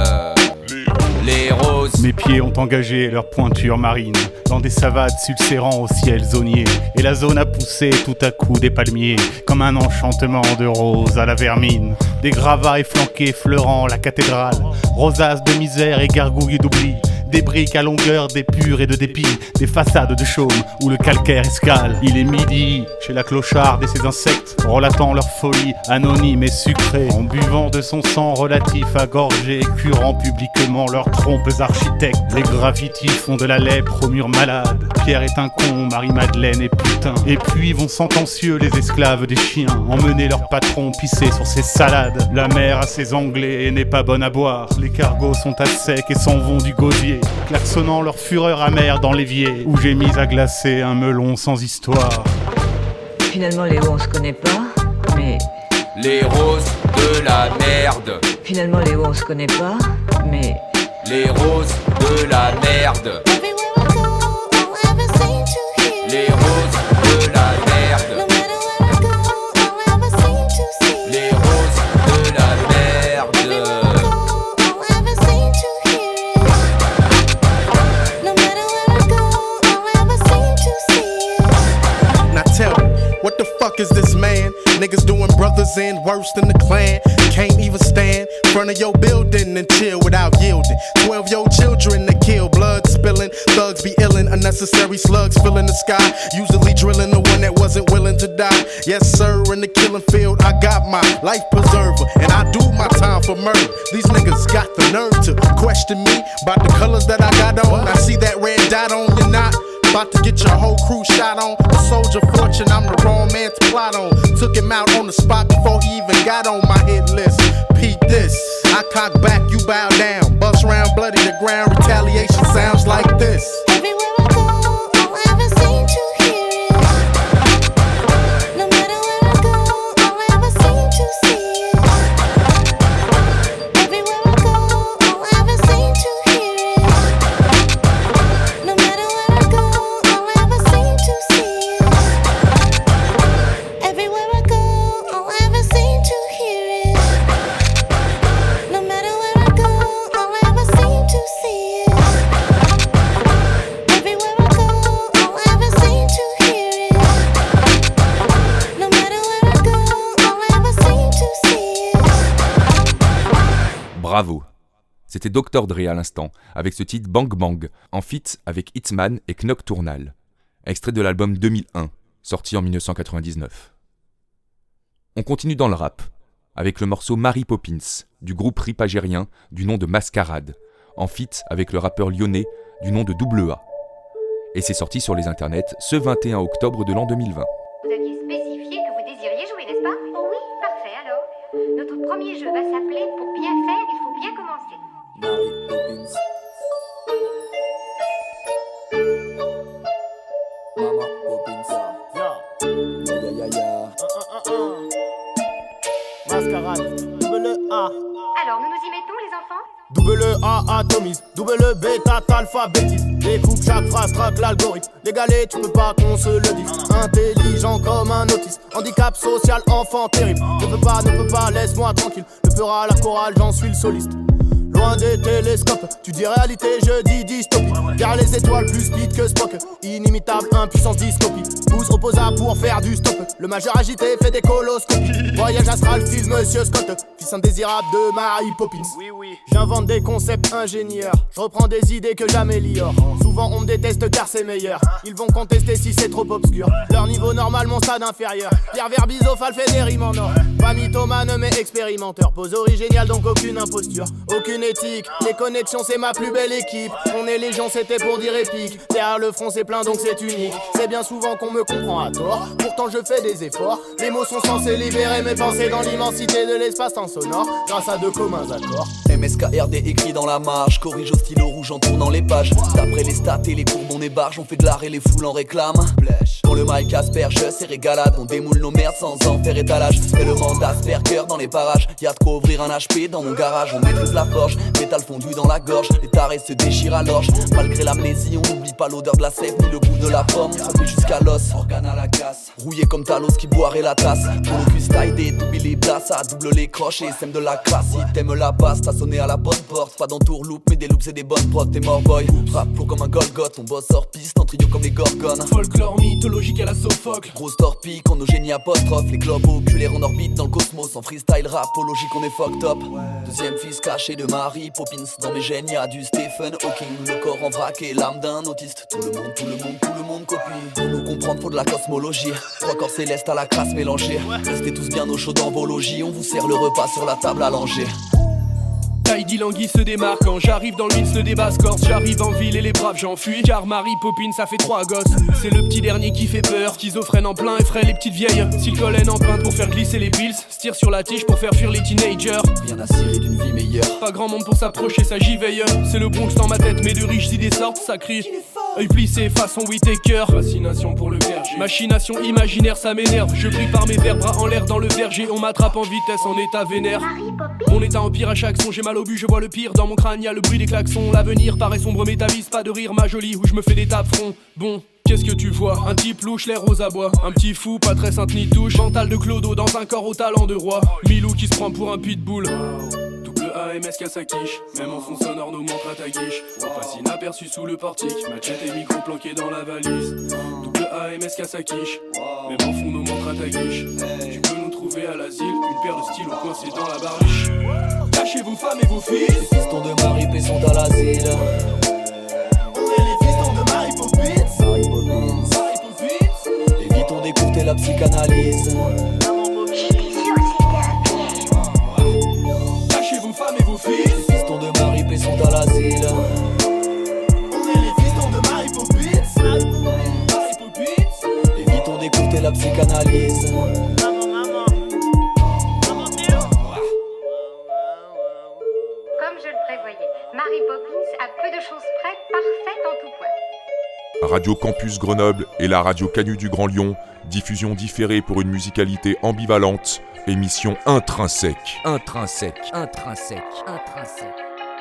Les roses. Mes pieds ont engagé leur pointure marine dans des savades succérant au ciel zonier. Et la zone a poussé tout à coup des palmiers, comme un enchantement de roses à la vermine. Des gravats efflanqués effleurant la cathédrale, rosaces de misère et gargouilles d'oubli. Des briques à longueur d'épure et de dépit, des façades de chaume où le calcaire escale. Il est midi chez la clocharde et ses insectes, relatant leur folie anonyme et sucrée, en buvant de son sang relatif à gorger et curant publiquement leurs trompes architectes. Les graffitis font de la lèpre au mur malade. Pierre est un con, Marie-Madeleine est putain. Et puis vont sentencieux les esclaves des chiens, emmener leur patron pisser sur ses salades. La mer a ses anglais et n'est pas bonne à boire. Les cargos sont à sec et s'en vont du gosier, klaxonnant leur fureur amère dans l'évier, où j'ai mis à glacer un melon sans histoire. Finalement, Léo, on se connaît pas, mais. Les roses de la merde. Finalement, Léo, on se connaît pas, mais. Les roses de la merde. Les roses de la merde. Les roses de la merde. Now tell me, what the fuck is this man? Niggas doing brothers in worse than the Klan. Can't even stand in front of your building and chill without yielding. Twelve your children to kill, blood spilling. Thugs be illin', unnecessary slugs filling the sky. Usually drilling the one that wasn't willing to die. Yes sir, in the killing field I got my life preserver, and I do my time for murder. These niggas got the nerve to question me about the colors that I got on. I see that red dot on your knot. About to get your whole crew shot on. A soldier fortune, I'm the wrong man to plot on. Took him out on the spot before he even got on my hit list. Peep this, I cock back, you bow down. Bust round, bloody the ground, retaliation sounds like this. Everywhere I go, all I ever seem to hear is. No matter where I go, all I ever seem to see is. Everywhere I go, all I ever seem to hear is. No matter where I go, all I ever seem to see is. Everywhere I go, all I ever seem to hear is. No matter where I go, all I ever seem to see is. Everywhere I go, all I ever seem to hear is. No matter where I go, all I ever seem to see is. Bravo. C'était docteur Dre à l'instant, avec ce titre Bang Bang, en feat avec Hitman et Nocturnal, extrait de l'album deux mille un, sorti en dix-neuf cent quatre-vingt-dix-neuf. On continue dans le rap, avec le morceau Mary Poppins, du groupe rip algérien du nom de Mascarade, en feat avec le rappeur lyonnais du nom de Double A. Et c'est sorti sur les internets ce vingt et un octobre de l'an deux mille vingt. Vous aviez spécifié que vous désiriez jouer, n'est-ce pas? Oh oui, parfait alors. Notre premier jeu va s'appeler Pour bien faire, il faut bien commencer. Mary Poppins. Mama Poppins. Ya, ya, ya, ya. Mascarade, double A. Alors, nous nous y mettons, les enfants? Double A atomise, double bêta alphabétise. Découpe chaque phrase, traque l'algorithme. L'égalé, tu peux pas qu'on se le dise. Intelligent comme un autiste. Handicap social, enfant terrible. Ne peux pas, ne peux pas, laisse-moi tranquille. Le peur à la chorale, j'en suis le soliste. Loin des télescopes, tu dis réalité, je dis dystopie. Car les étoiles plus speed que Spock. Inimitable, impuissance, dyscopie. Pouce reposa pour faire du stop. Le majeur agité fait des coloscopies. Voyage astral, fils Monsieur Scott. Fils indésirable de Mary Poppins. Oui, oui. J'invente des concepts ingénieurs. Je reprends des idées que j'améliore. Souvent on me déteste car c'est meilleur. Ils vont contester si c'est trop obscur. Leur niveau normal, mon stade inférieur. Pierre Verbisophale fait des rimes en or. Pas mythomane mais expérimenteur. Pose originale donc aucune imposture. Aucune éthique. Les connexions c'est ma plus belle équipe. On est légion c'était pour dire épique. Derrière le front c'est plein donc c'est unique. C'est bien souvent qu'on me comprend à tort. Pourtant je fais des efforts. Les mots sont censés libérer mes pensées dans l'immensité de l'espace-temps sonore. Grâce à de communs accords. M S K R D écrit dans la marge. Corrige au stylo rouge en tournant les pages. D'après les stats et les courbes on ébarge. On fait de l'art et les foules en réclament. Quand le mic asperge c'est régalade. On démoule nos merdes sans en faire étalage. C'est le mandat Asperger dans les parages. Y'a de quoi ouvrir un H P dans mon garage. On maîtrise la forge, métal fondu dans la gorge. Les tarés se déchirent à l'orge. Malgré l'amnésie on n'oublie pas l'odeur de la sève ni le goût de la pomme. Trempé jusqu'à l'os, organe à la casse. Rouillé comme Talos qui boirait la tasse. Pour le cul style double les places. Ça double les croches et sème de la classe. Si t'aimes la basse, t'as sonné à la bonne porte. Pas d'entourloupe mais des loops et des bonnes prods. T'es mort boy, rap lourd comme un Golgoth. On bosse hors piste en trio comme les Gorgones. Folklore mythologique à la Sophocle. Grosse torpille quand nos génies apostrophes. Les globes oculaires en orbite dans le cosmos. En freestyle rapologique on est fucked up. Deuxième fils caché de Mary Poppins. Dans mes gènes y'a du Stephen Hawking. Le corps en vrac et l'âme d'un autiste. Tout le monde, tout le monde, tout le monde copie. Pour nous comprendre faut de la cosmologie. Trois corps célestes à la crasse mélangée. Restez tous bien au chaud dans vos logis. On vous sert le repas sur la table allongée. Heidi Langui se démarque quand j'arrive dans le Winx, le débat Corse. J'arrive en ville et les braves j'enfuis. Car Mary Poppins ça fait trois gosses. C'est le petit dernier qui fait peur. Schizophrène en plein effraie les petites vieilles. S'il collène empreinte pour faire glisser les bills. Se tire sur la tige pour faire fuir les teenagers. Bien assuré d'une vie meilleure. Pas grand monde pour s'approcher, ça j'y veille. C'est le Bronx dans ma tête mais de riches idées sortent, ça crie. Œil plissé façon Whittaker. Fascination pour le verger. Machination imaginaire ça m'énerve. Je brille par mes verres, bras en l'air dans le verger. On m'attrape en vitesse en état vénère. Mon état empire à chaque son, j'ai mal au but, je vois le pire. Dans mon crâne y'a le bruit des klaxons. L'avenir paraît sombre mais t'avise pas de rire ma jolie. Où je me fais des tapes front. Bon, qu'est-ce que tu vois? Un type louche, l'air aux abois. Un petit fou, pas très sainte ni touche. Mental de clodo dans un corps au talent de roi. Milou qui se prend pour un pitbull. A M S qu'à sa quiche, même en fond sonore nos montres à ta guiche. On passe inaperçu sous le portique, machette et micro planqués dans la valise. Double A M S qu'à sa quiche, même en fond nos montres à ta guiche. Tu peux nous trouver à l'asile, une paire de stylos coincés dans la barriche. Lâchez vos femmes et vos fils. Les fistons de Mary P sont à l'asile. On est les fistons de Mary Poppins. Mary Poppins. Mary Poppins. Évitons d'écouter la psychanalyse. Femmes et vos fils. Les fistons de Mary P sont à l'asile. On est les fistons de Mary Poppins. Mary Poppins. Évitons d'écouter la psychanalyse. Maman, maman. Maman, Comme je le prévoyais, Mary Poppins a peu de choses près, parfaite en tout point. Radio Campus Grenoble et la radio Canu du Grand Lyon, diffusion différée pour une musicalité ambivalente, émission intrinsèque. Intrinsèque, intrinsèque, intrinsèque.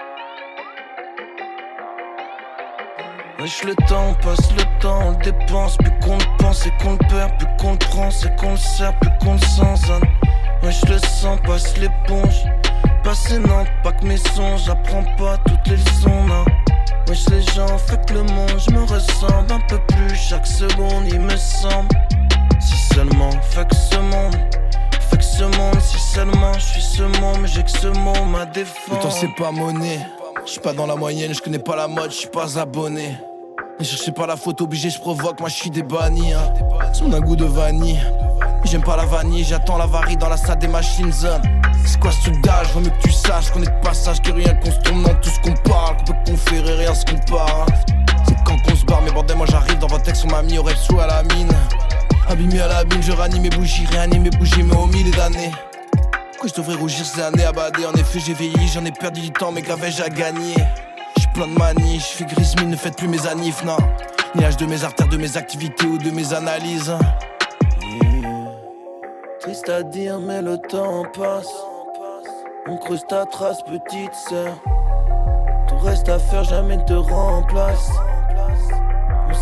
Wesh, le temps passe, le temps on le dépense. Plus qu'on le pense et qu'on le perd, plus qu'on le prend, c'est qu'on le sert, plus qu'on le sent. Zan. Wesh, le sang passe l'éponge. Passer Nantes, pas que mes songes, j'apprends pas toutes les leçons, non. Wesh, les gens, fait que le monde, je me ressemble un peu plus chaque seconde, il me semble. Si seulement, fait que ce monde, fait que ce monde, si seulement, je suis ce monde, mais j'ai que ce mot, ma défense. Le temps c'est pas monnaie, je suis pas dans la moyenne, je connais pas la mode, je suis pas abonné. Ne cherchez pas la faute, obligé, je provoque, moi je suis des bannis, hein. Son un goût de vanille, j'aime pas la vanille, j'attends la varie dans la salle des machines zone. C'est quoi ce truc d'âge, vaut mieux que tu saches qu'on est de passage, que rien qu'on se tourne dans tout ce qu'on parle, qu'on peut conférer, rien se compare, hein. C'est quand qu'on se barre, mais bordel, moi j'arrive dans votre texte, on m'a mis au rêve sous à la mine. Abîmé à la bine, je ranime mes bougies, réanime mes bougies, mais au milliers d'années. Pourquoi je devrais rougir ces années abadées? En effet j'ai vieilli, j'en ai perdu du temps, mais qu'avais-je à gagner? J'suis plein de manies, j'fais grise mine, ne faites plus mes anifs, non. Ni l'âge de mes artères, de mes activités ou de mes analyses. Yeah. Triste à dire, mais le temps passe. On creuse ta trace, petite sœur. Tout reste à faire, jamais te remplace.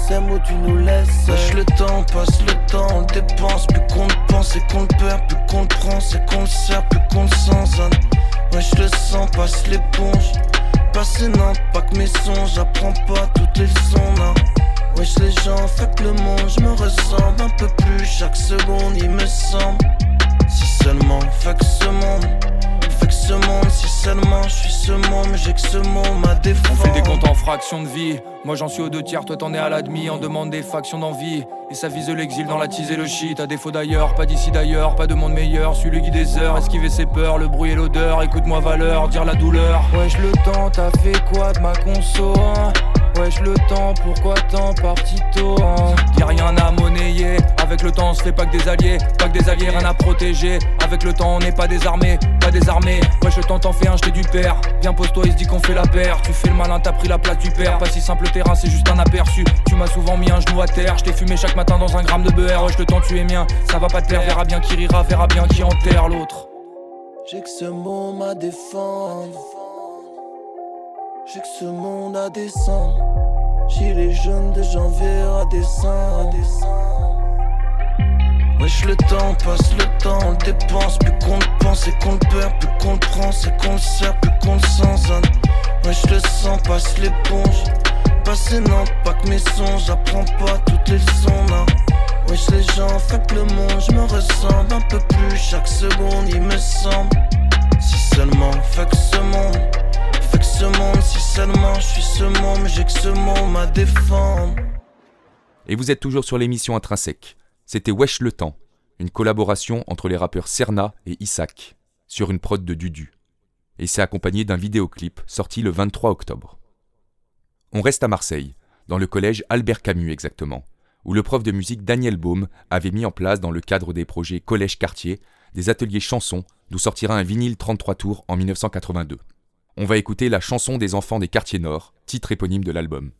s'aime ou tu nous laisses. Lâche le temps, passe le temps, on le dépense. Plus qu'on le pense et qu'on le perd, plus qu'on le prend, c'est qu'on le sert, plus qu'on le sent. Zan. Ouais, je le sens, passe l'éponge. Passer non, pas que mes songes, j'apprends pas toutes les leçons, non. Wesh les gens, fait que le monde, je me ressemble un peu plus chaque seconde, il me semble. Si seulement, fait que ce monde, fait que ce monde, si seulement je suis ce monde, mais j'ai que ce monde à défendre. On fait des comptes en fractions de vie, moi j'en suis aux deux tiers, toi t'en es à la demi. On demande des factions d'envie, et ça vise l'exil dans la tise et le shit. À défaut d'ailleurs, pas d'ici d'ailleurs, pas de monde meilleur. Suis le guide des heures, esquiver ses peurs, le bruit et l'odeur. Écoute-moi valeur, dire la douleur. Wesh le temps, t'as fait quoi de ma conso hein? Wesh le temps, pourquoi tant parti tôt hein? Y'a rien à monnayer, avec le temps on se fait pas que des alliés. Pas que des alliés, rien à protéger. Avec le temps on n'est pas désarmé, pas désarmé. Wesh le temps t'en fais un, j't'ai du père. Viens pose-toi, il se dit qu'on fait la paire. Tu fais le malin, t'as pris la place du père. Pas si simple le terrain, c'est juste un aperçu. Tu m'as souvent mis un genou à terre. J't'ai fumé chaque matin dans un gramme de beurre. Wesh le temps tu es mien, ça va pas te plaire. Verra bien qui rira, verra bien qui enterre l'autre. J'ai que ce monde à défendre. J'ai que ce monde à descendre. Gilets jaunes de janvier à décembre. Wesh le temps, passe le temps, on le dépense. Plus qu'on le pense et qu'on le perd, plus qu'on le prend, c'est qu'on le sert, plus qu'on le sent. Zan. Wesh le sang, passe l'éponge. Passer non, pas que mes songes, j'apprends pas toutes les leçons, non. Wesh les gens, fait que le monde, je me ressemble un peu plus chaque seconde, il me semble. Si seulement, fait que ce monde, fait que ce monde, si seulement je suis ce monde, mais j'ai que ce monde à défendre. Et vous êtes toujours sur l'émission Intrinsèque. C'était Wesh le temps, une collaboration entre les rappeurs Serna et Isaac, sur une prod de Dudu. Et c'est accompagné d'un vidéoclip sorti le vingt-trois octobre. On reste à Marseille, dans le collège Albert Camus exactement, où le prof de musique Daniel Baume avait mis en place dans le cadre des projets Collège-Quartier des ateliers chansons, d'où sortira un vinyle trente-trois tours en dix-neuf cent quatre-vingt-deux. On va écouter la chanson des enfants des quartiers nord, titre éponyme de l'album.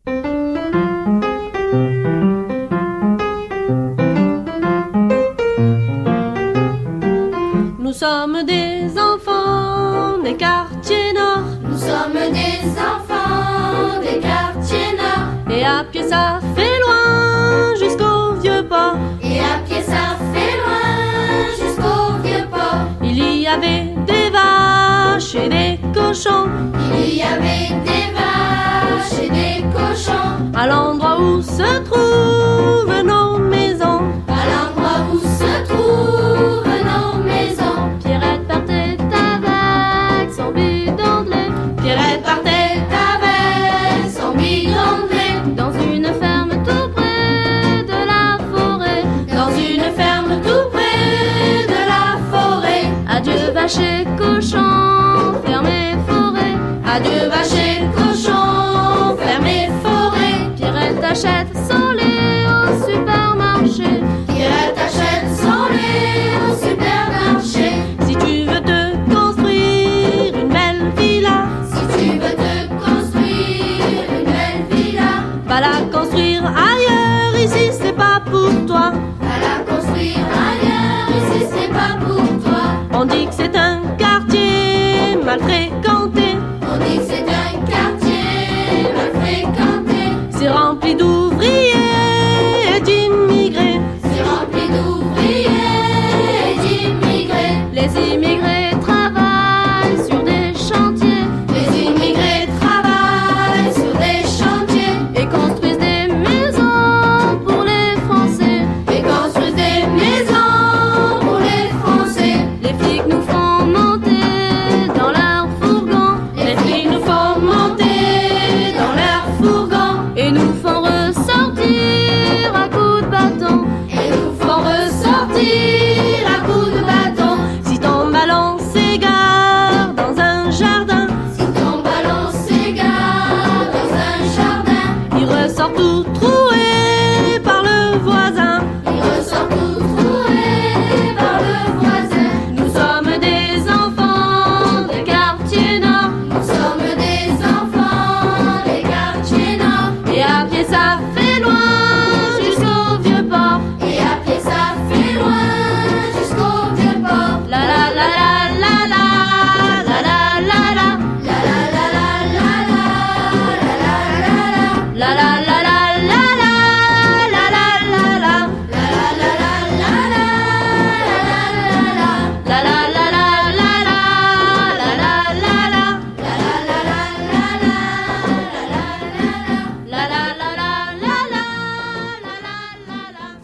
Nous sommes des enfants des quartiers nord. Nous sommes des enfants des quartiers nord. Et à pied ça fait loin jusqu'au vieux port. Et à pied ça fait loin jusqu'au vieux port. Il y avait des vaches et des cochons. Il y avait des vaches et des cochons. À l'endroit où se trouvent nos maisons. À l'endroit où se trouvent nos maisons. Pierrette partait avec son bidon de lait. Pierrette partait avec son bidon de lait. Dans une ferme tout près de la forêt. Dans une ferme tout près de la forêt. Adieu vaches et cochons, ferme et forêt. Adieu vaches et cochons, ferme et forêt. Pierrette achète son lait au supermarché. Pierrette achète son lait au supermarché. Si tu veux te construire une belle villa. Si tu veux te construire une belle villa. Va la construire ailleurs, ici c'est pas pour toi. Va la construire ailleurs, ici c'est pas pour toi. On dit que c'est un quartier mal fréquenté. On dit que c'est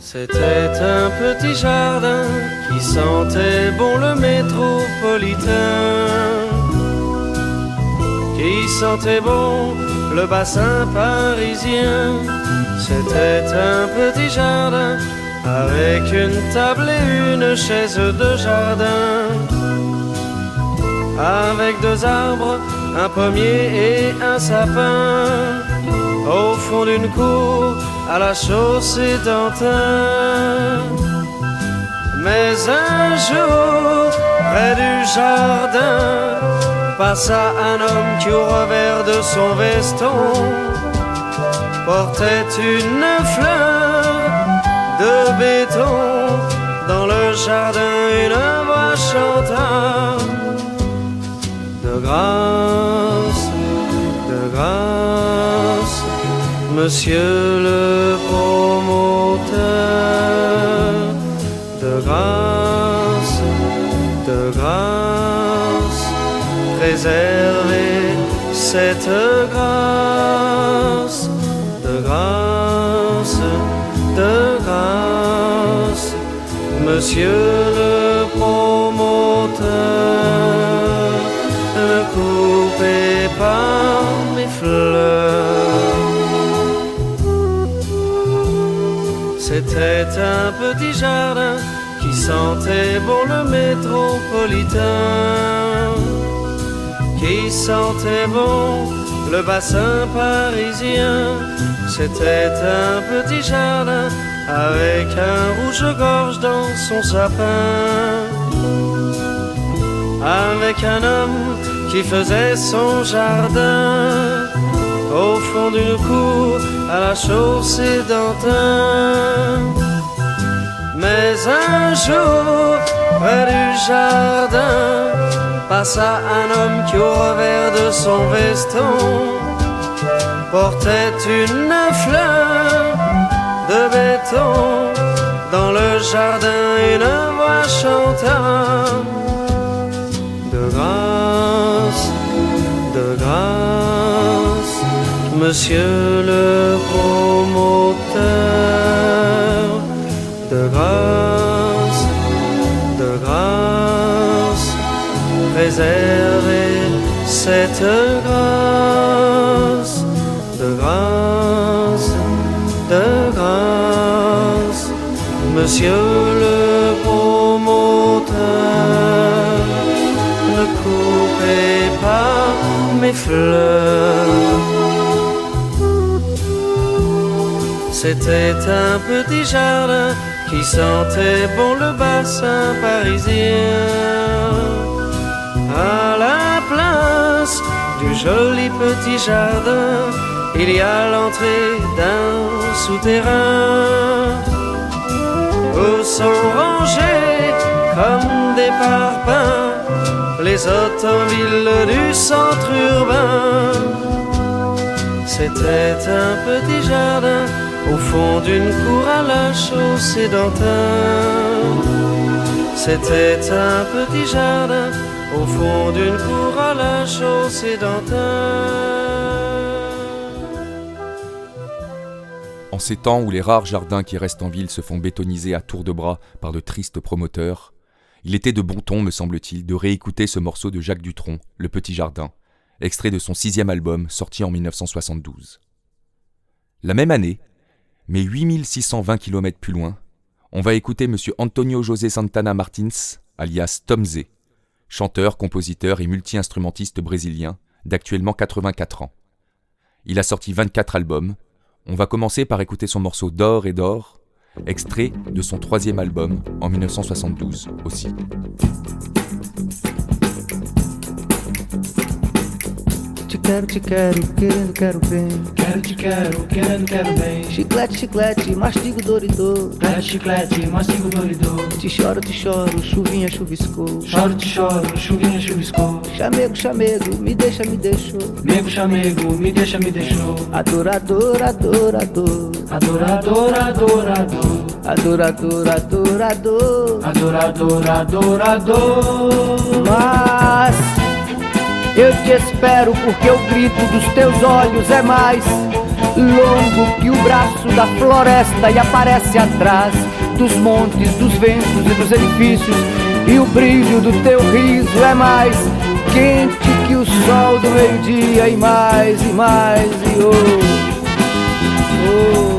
C'était un petit jardin qui sentait bon le métropolitain, qui sentait bon le bassin parisien. C'était un petit jardin avec une table et une chaise de jardin, avec deux arbres, un pommier et un sapin, au fond d'une cour à la chaussée d'Antin. Mais un jour, près du jardin, passa un homme qui au revers de son veston portait une fleur de béton. Dans le jardin, une voix chanta: de grâce, de grâce, monsieur le promoteur, de grâce, de grâce, préservez cette grâce, de grâce, de grâce, monsieur le promoteur, ne coupez pas mes fleurs. C'était un petit jardin qui sentait bon le métropolitain, qui sentait bon le bassin parisien. C'était un petit jardin avec un rouge-gorge dans son sapin, avec un homme qui faisait son jardin au fond d'une cour à la chaussée d'Antin. Mais un jour, près du jardin, passa un homme qui au revers de son veston portait une fleur de béton. Dans le jardin, une voix chanta: de grâce, de grâce, monsieur le promoteur, de grâce, de grâce, préservez cette grâce, de grâce, de grâce, monsieur le promoteur, ne coupez pas mes fleurs. C'était un petit jardin qui sentait bon le bassin parisien, à la place du joli petit jardin, il y a l'entrée d'un souterrain où sont rangés comme des parpaings les automobiles du centre urbain. C'était un petit jardin au fond d'une cour à la chaussée d'Antin. C'était un petit jardin au fond d'une cour à la chaussée d'Antin. En ces temps où les rares jardins qui restent en ville se font bétoniser à tour de bras par de tristes promoteurs, il était de bon ton, me semble-t-il, de réécouter ce morceau de Jacques Dutronc, Le Petit Jardin, extrait de son sixième album sorti en dix-neuf cent soixante-douze. La même année, mais huit mille six cent vingt kilomètres plus loin, on va écouter M. Antonio José Santana Martins, alias Tom Zé, chanteur, compositeur et multi-instrumentiste brésilien d'actuellement quatre-vingt-quatre ans. Il a sorti vingt-quatre albums. On va commencer par écouter son morceau D'or et d'or, extrait de son troisième album en dix-neuf cent soixante-douze aussi. Te quero, te quero, querendo, quero bem. Quero, te quero, querendo, quero bem. Chiclete, chiclete, mastigo, doridor. Chiclete, chiclete, mastigo, doridor. Te choro, te choro, chuvinha chuviscou. Choro, te choro, chuvinha chuviscou. Chamego, chamego, me deixa, me deixou. Mego, chamego, me deixa, me deixou. Adorador, adorador. Adorador, adorador. Adorador, adorador. Adorador, adorador. Mas eu te espero porque o grito dos teus olhos é mais longo que o braço da floresta e aparece atrás dos montes, dos ventos e dos edifícios. E o brilho do teu riso é mais quente que o sol do meio-dia e mais e mais e oh, oh,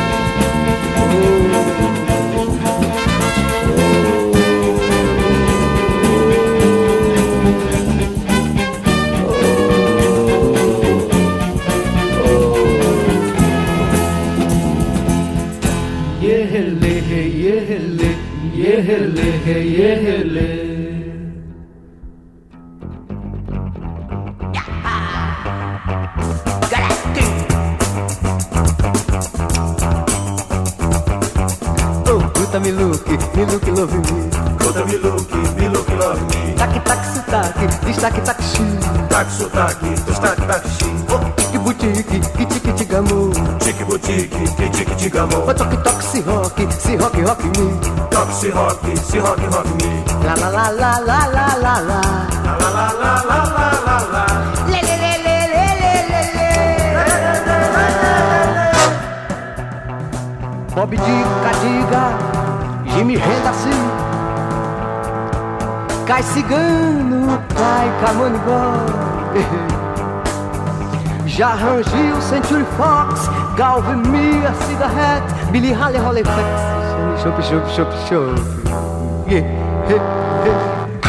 Yehele, yehele. Oh, Guta me look, me look love me. Guta me look, me look love me. Tac tac sotaque, destaque taxi. Tac sotaque, destaque taxi. Oh, tique boutique, que tique tigamo. Tique boutique, que tique tigamo. Oh, toque toque si rock, si rock rock me. Toque si rock, si rock rock me. La la la la la la la la. La la la la la la la la. Le le le le le le le le. Bob Dica diga, Jimmy Henderson. Cai cigano, cai camonigó. Já rangiu Century Fox, Galvin Mia, Cigarette, Billy Holly Holly Flex. Chope, chope, chope, chope. Yeah, yeah, yeah.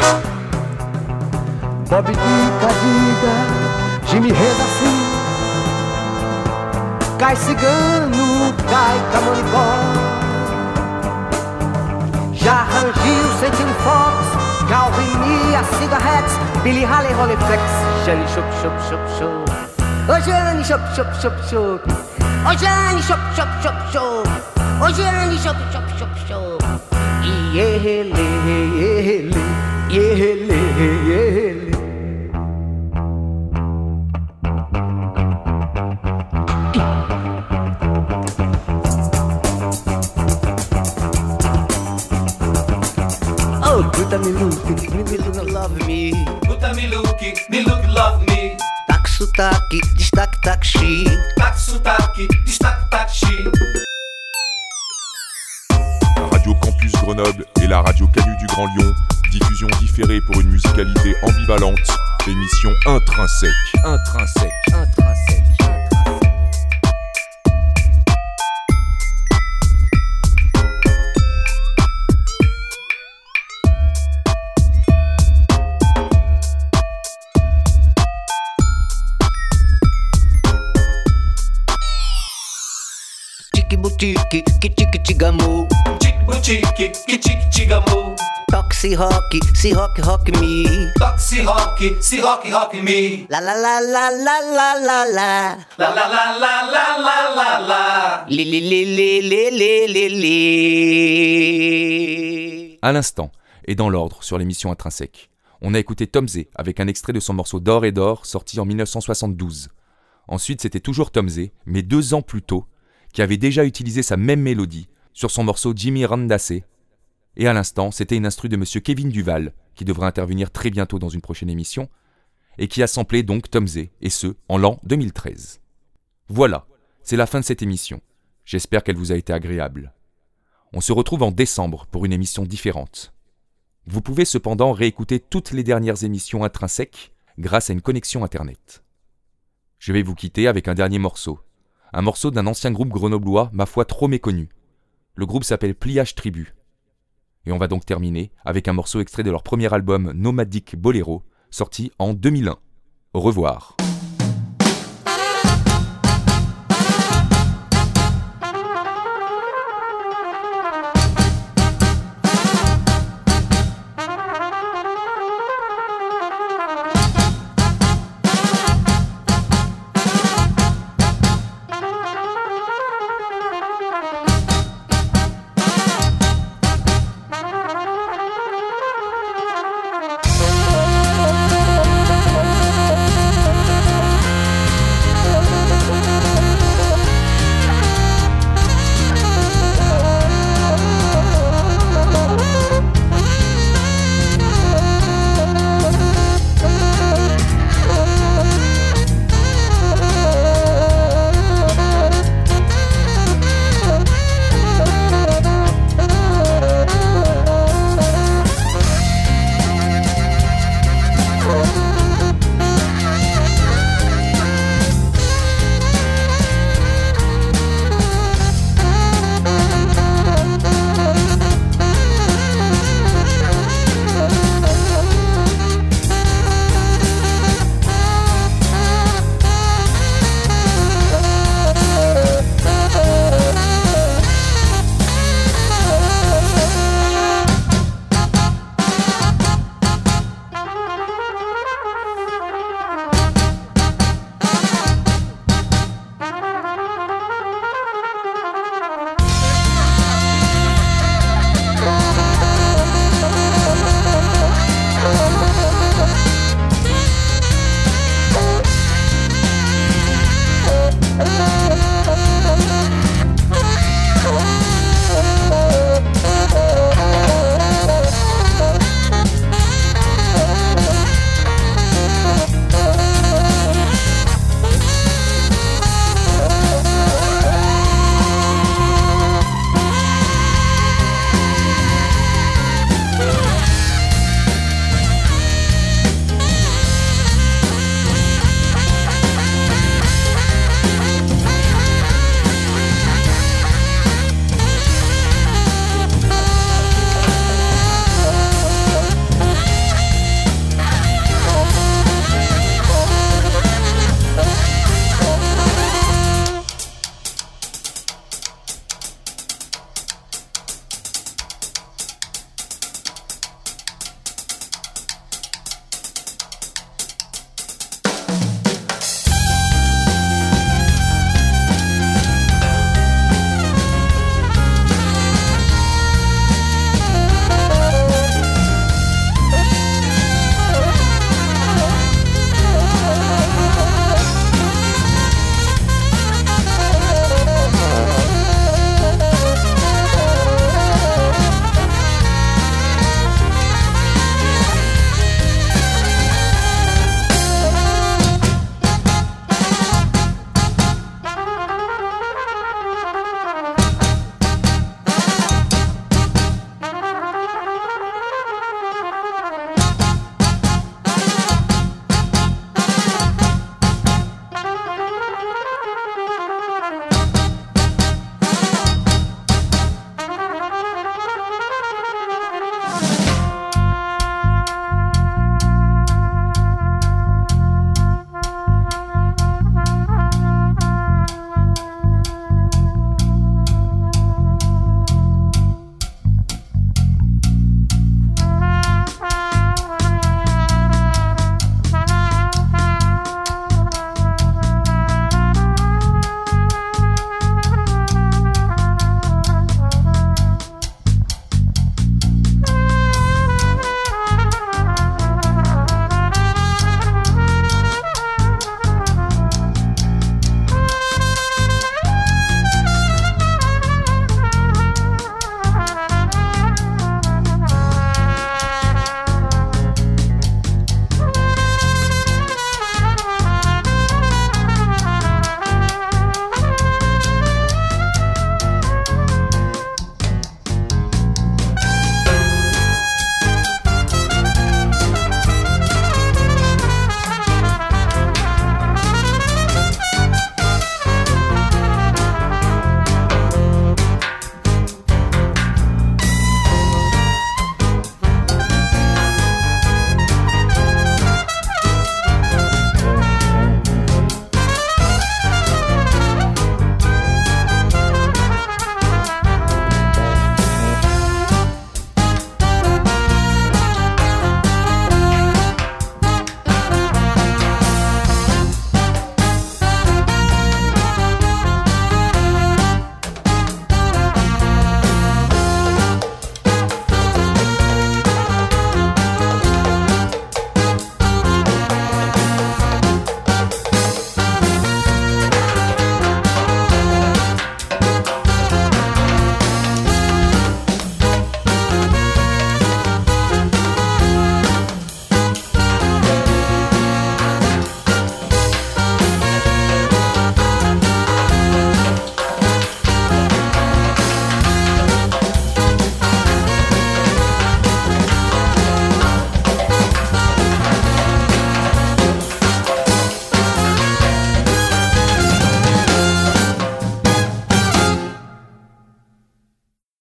Bob Dica diga, Jimmy Henderson. Cai cigano, cai camonigó. Já rangiu Century Fox, Calvin Mia, Cigarettes, Billy Holly Holly Flex. Jane Chop Chop Chop Chop. Oh Jane Chop Chop Chop Chop. Oh Jane Chop Chop Chop Chop. Oh Jane Chop Chop Chop Chop. Yehele, yehele, yehele, yehele. Oh, Guta me look, me look love me. Guta me look, me look love me. Tac sotaque, destaque taxi. Tac sotaque, destaque taxi. Radio Campus Grenoble et la radio Canu du Grand Lyon. Diffusion différée pour une musicalité ambivalente. Émission intrinsèque. Intrinsèque, intrinsèque. Boutique, que tique tigamo. Tique boutique, que tique tigamo. Toxi rock, si rock rock me. Toxi rock, si rock rock me. La la la la la la la la. La la la la la la la la. Li li li li li li li li. À l'instant, et dans l'ordre sur l'émission Intrinsèque, on a écouté Tom Zé avec un extrait de son morceau D'or et d'or sorti en dix-neuf cent soixante-douze. Ensuite, c'était toujours Tom Zé, mais deux ans plus tôt, qui avait déjà utilisé sa même mélodie sur son morceau Jimmy Randacé. Et à l'instant, c'était une instru de monsieur Kevin Duval, qui devrait intervenir très bientôt dans une prochaine émission, et qui a samplé donc Tom Zé, et ce, en l'an deux mille treize. Voilà, c'est la fin de cette émission. J'espère qu'elle vous a été agréable. On se retrouve en décembre pour une émission différente. Vous pouvez cependant réécouter toutes les dernières émissions intrinsèques grâce à une connexion internet. Je vais vous quitter avec un dernier morceau. Un morceau d'un ancien groupe grenoblois, ma foi trop méconnu. Le groupe s'appelle Pliage Tribu. Et on va donc terminer avec un morceau extrait de leur premier album Nomadic Bolero, sorti en deux mille un. Au revoir.